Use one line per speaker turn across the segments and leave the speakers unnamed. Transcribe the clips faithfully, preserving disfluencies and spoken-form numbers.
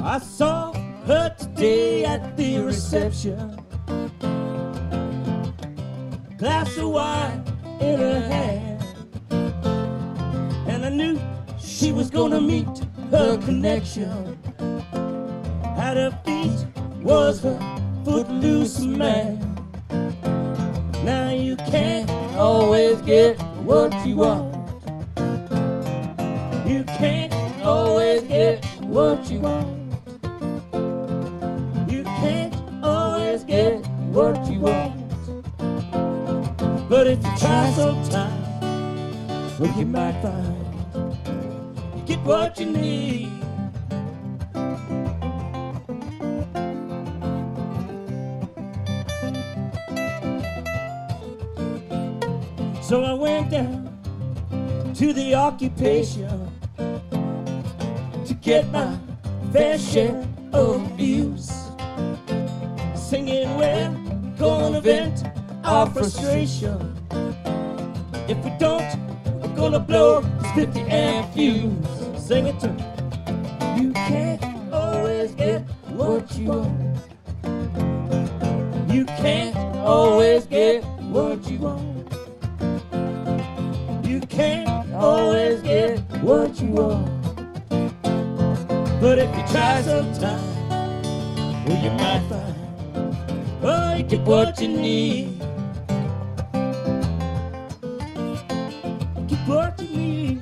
I saw her today at the reception, glass of wine in her hand, and I knew she was gonna meet her connection. At her feet was her footloose man. Now you can't always get what you want. You can't always get what you want. You can't always get what you want. But if you try sometime, well, you might find you get what you need. So I went down to the occupation to get my fair share of views, singing we're gonna vent our frustration. If we don't, we're gonna blow this fifty amp fuse. Sing it to me. You can't always get what you want. You can't always get what you want. You can't always get what you want. But if you try sometime, well, you might find, oh, you get what you need. Get what you need.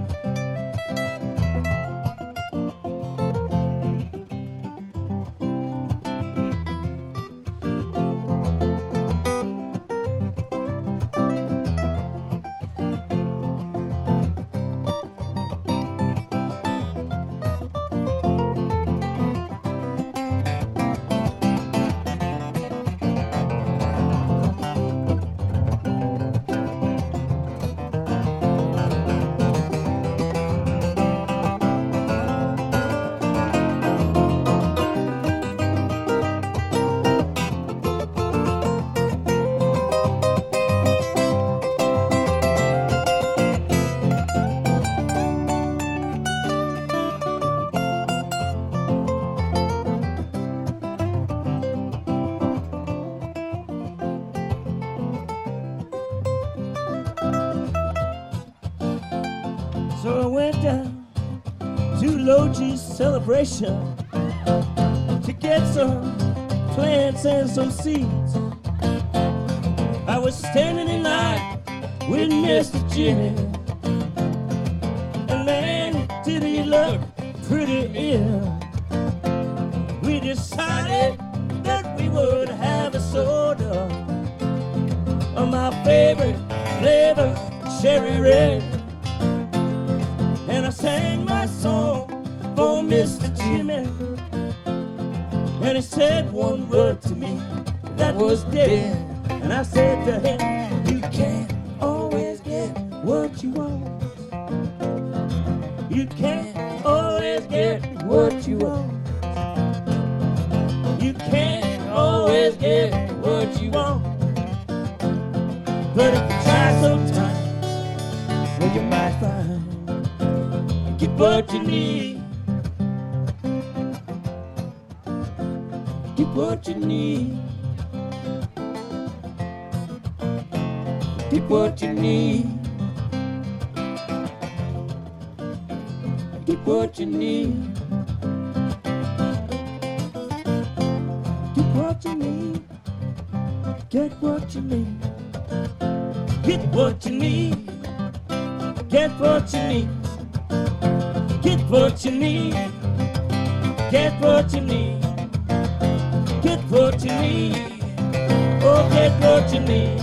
So I went down to Logi's celebration to get some plants and some seeds. I was standing in line with Mister Jimmy, and man, did he look pretty ill. We decided that we would have a soda of my favorite flavor, cherry red. And I sang my song for Mister Jimmy, and he said one word to me that was dead. And I said to him, you can't always get what you want. You can't always get what you want. You can't always get what you want. But if you try sometime, well, you might find get what you need. Get what you need. Get what you need. Get what you need. Get what you need. Get what you need. Get what you need. Get what you need. Get what you need. Get what you need. Get what you need. Oh, get what you need.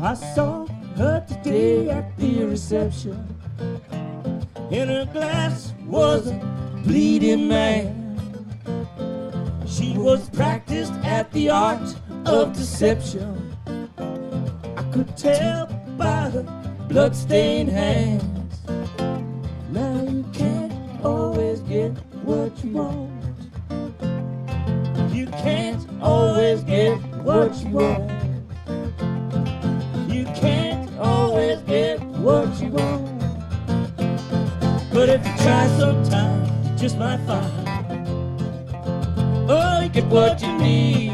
I saw her today at the reception. In her glass was a bleeding man. She was practiced at the art of deception. I could tell by her bloodstained hands. Now you can't always get what you want. You can't always get what you want. You can't always get what you want. But if you try sometime, you just might find, oh, you get what you need.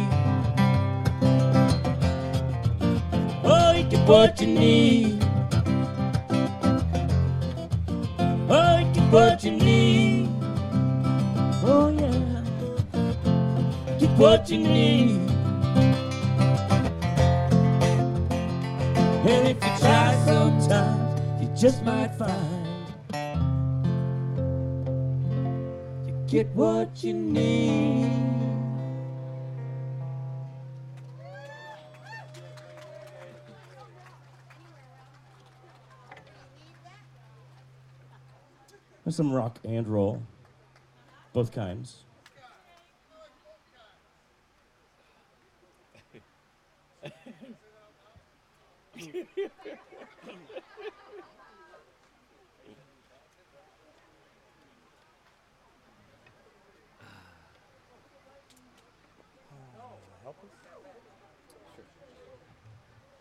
Oh, you get what you need. Oh, you get what you need. Oh, yeah. Get what you need. And if you try sometimes, you just might find you get what you need. There's some rock and roll, both kinds.